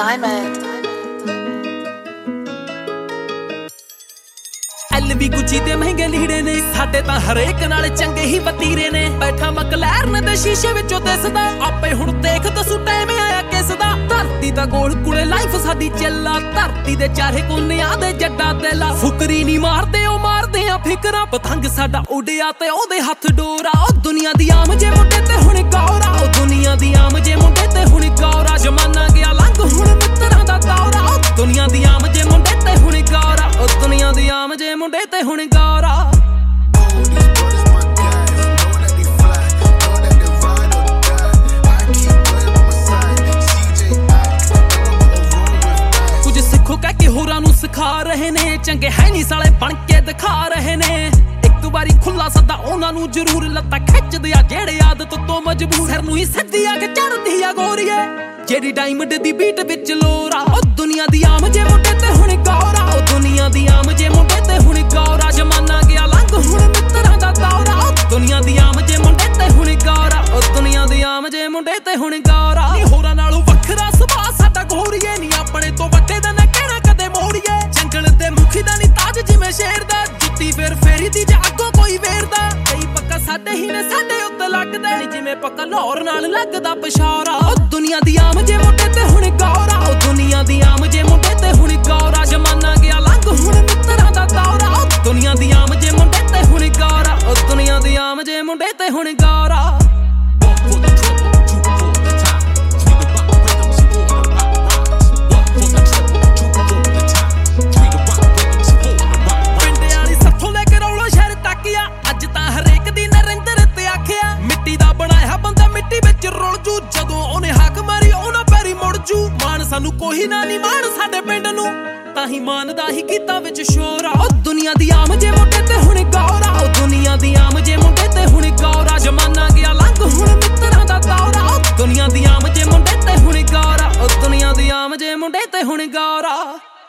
Entertainment. LV ਗੁੱਚੀ ਤੇ ਮਹਿੰਗੇ ਲੀੜੇ ਨੇ ਸਾਡੇ ਤਾਂ ਹਰੇਕ ਨਾਲ ਚੰਗੇ ਹੀ ਵਤੀਰੇ ਨੇ। ਬੈਠਾ ਮਕਲੈਰਨ ਦੇ ਸ਼ੀਸ਼ੇ ਵਿੱਚੋਂ ਦਿਸਦਾ ਆਪੇ ਹੁਣ ਦੇਖ ਦਸੂ ਟਾਈਮ ਆਇਆ ਕਿਸ ਦਾ। ਧਰਤੀ ਦਾ ਗੋਲ ਕੁੜੇ ਲਾਈਫ ਸਾਡੀ ਚੱਲਾ ਧਰਤੀ ਦੇ ਚਾਰੇ ਕੋਨਿਆਂ ਦੇ ਜੱਡਾ ਦਿਲਾ। ਫੁਕਰੀ ਨਹੀਂ ਮਾਰਦੇ ਉਹ ਮਾਰਦੇ ਆ ਫਿਕਰਾਂ ਪਤੰਗ ਸਾਡਾ ਉੱਡਿਆ ਤੇ ਉਹਦੇ ਹੱਥ ਡੋਰਾ। ਉਹ ਦੁਨੀਆ ਦੀ ਆਮ ਜੇ ਮੁੰਡੇ ਤੇ ਹੁਣ ਗੌਰਾ ਉਹ ਦੁਨੀਆ ਦੀ ਆਮ ਜੇ ਮੁੰਡੇ ਤੇ ਹੁਣ ਗੌਰਾ। ਜ਼ਮਾਨਾ ਗਿਆ ਲੰਘ ਹੁਣ ਮਿੱਤਰਾਂ ਦਾ ਦੌਰਾ। ਉਹ ਦੁਨੀਆ ਦੀ ਆਮ ਜੇ ਮੁੰਡੇ ਤੇ ਹੁਣ ਗੌਰਾ ਉਹ ਦੁਨੀਆ ਦੀ ਆਮ ਜੇ ਮੁੰਡੇ ਤੇ ਹੁਣ ਗੌਰਾ। ਕੁਝ ਸਿੱਖੋ ਕਹਿ ਕੇ ਹੋਰਾਂ ਨੂੰ ਸਿਖਾ ਰਹੇ ਨੇ ਚੰਗੇ ਹੈ ਨਹੀਂ ਸਾਲੇ ਬਣ ਕੇ ਦਿਖਾ ਰਹੇ ਨੇ। ਇੱਕ ਵਾਰੀ ਖੁੱਲਾ ਸੱਦਾ ਉਹਨਾਂ ਨੂੰ ਜ਼ਰੂਰ ਲੱਤਾਂ ਖਿੱਚਦੇ ਆ ਜਿਹੜੇ ਆਦਤ ਤੋਂ ਮਜਬੂਰ। ਸਿਰ ਨੂੰ ਹੀ ਸਿੱਧੀ ਆ ਕੇ ਚੜਦੀ ਆ ਗੋਰੀਏ ਜਿਹੜੀ ਡਾਇਮੰਡ ਦੀ ਬੀਟ ਵਿੱਚ ਲੋਰਾ। ਉਹ ਦੁਨੀਆ ਦੀ ਆਮ ਜੇ ਮੁੰਡੇ ਤੇ ਹੁਣ ਗੌਰਾ ਉਹ ਦੁਨੀਆ ਦੀ ਆਮ ਜੇ ਮੁੰਡੇ ਤੇ ਹੁਣ ਗੌਰਾ। ਜ਼ਮਾਨਾ ਗਿਆ ਲੰਘ ਹੁਣ ਮਿੱਤਰਾਂ ਦਾ ਦੌਰਾ। ਉਹ ਦੁਨੀਆ ਦੀ ਆਮ ਜੇ ਮੁੰਡੇ ਤੇ ਹੁਣ ਗੌਰਾ ਉਹ ਦੁਨੀਆ ਦੀ ਆਮ ਜੇ ਮੁੰਡੇ ਤੇ ਹੁਣ ਗੌਰਾ। ਨੀ ਹੋਰਾਂ ਨਾਲੋਂ ਵੱਖਰਾ ਸੁਭਾਅ ਸਾਡਾ ਗੋਰੀਏ ਨੀ ਆਪਣੇ ਤੋਂ ਵੱਡੇ ਦਾ ਨਾ ਕਹਿਣਾ ਕਦੇ ਮੋੜੀਏ। ਜੰਗਲ ਦੇ ਮੁਖੀ ਦਾ ਨੀ ਤਾਜ ਜਿਵੇਂ ਸ਼ੇਰ ਦਾ ਜੁੱਤੀ ਫੇਰ ਫੇਰੀ ਦੀ ਜੇ ਅੱਗੋਂ ਕੋਈ ਵੇਰਦਾ। ਕਈ ਪੱਕਾ ਸਾਡੇ ਹੀ ਨੇ ਸਾਡੇ ਉੱਤੇ ਲੱਗਦੇ ਨੀ ਜਿਵੇਂ ਪੱਕਾ ਲਾਹੌਰ ਨਾਲ ਲੱਗਦਾ ਪਸ਼ਾਰਾ। ਉਹ ਦੁਨੀਆ ਦੀ ਆਮ ਜੇ ਮੁੰਡੇ ਤੇ ਹੁਣ ਗੌਰਾ ਉਹ ਦੁਨੀਆ ਦੀ ਆਮ ਜੇ ਮੁੰਡੇ ਤੇ ਹੁਣ ਗੌਰਾ। ਜ਼ਮਾਨਾ ਗਿਆ ਲੰਘ ਹੁਣ ਮਿੱਤਰਾਂ ਦਾ ਦੌਰਾ। ਉਹ ਦੁਨੀਆ ਦੀ ਆਮ ਜੇ ਮੁੰਡੇ ਤੇ ਹੁਣ ਗੌਰਾ ਉਹ ਦੁਨੀਆ ਦੀ ਆਮ ਜੇ ਮੁੰਡੇ ਤੇ ਹੁਣ ਗੌਰਾ। ਸਾਨੂੰ ਕੋਈ ਨਾ ਨੀ ਮਾਣ ਸਾਡੇ ਪਿੰਡ ਨੂੰ ਤਾਂ ਹੀ ਮਾਨਦਾ ਹੀ ਕੀਤਾ ਵਿੱਚ ਸ਼ੋਰ। ਉਹ ਦੁਨੀਆ ਦੀ ਆਮ ਜੇ ਮੁੰਡੇ ਤੇ ਹੁਣ ਗੌਰਾ ਉਹ ਦੁਨੀਆ ਦੀ ਆਮ ਜੇ ਮੁੰਡੇ ਤੇ ਹੁਣ ਗੌਰਾ। ਜ਼ਮਾਨਾ ਗਿਆ ਲੰਘ ਹੁਣ ਮਿੱਤਰਾਂ ਦਾ ਦੌਰਾ। ਉਹ ਦੁਨੀਆ ਦੀ ਆਮ ਜੇ ਮੁੰਡੇ ਤੇ ਹੁਣ ਗੌਰਾ ਉਹ ਦੁਨੀਆ ਦੀ ਆਮ ਜੇ ਮੁੰਡੇ ਤੇ ਹੁਣ ਗੌਰਾ।